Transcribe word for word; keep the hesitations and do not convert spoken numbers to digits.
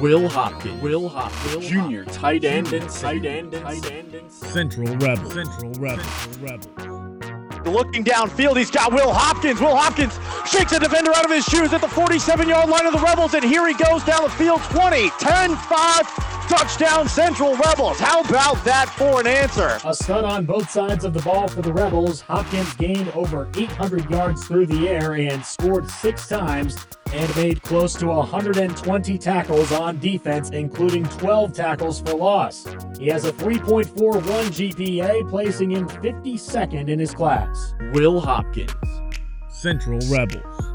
Will Hopkins. Will Hopkins. Junior tight end and tight end and tight end and Central Rebel. Central Rebel. Rebel. Looking downfield, he's got Will Hopkins. Will Hopkins shakes a defender out of his shoes at the forty-seven-yard line of the Rebels, and here he goes down the field. twenty, ten, five, touchdown Central Rebels. How about that for an answer? A stud on both sides of the ball for the Rebels. Hopkins gained over eight hundred yards through the air and scored six times and made close to one hundred twenty tackles on defense, including twelve tackles for loss. He has a three point four one G P A, placing him fifty-second in his class. Will Hopkins. Central Rebels.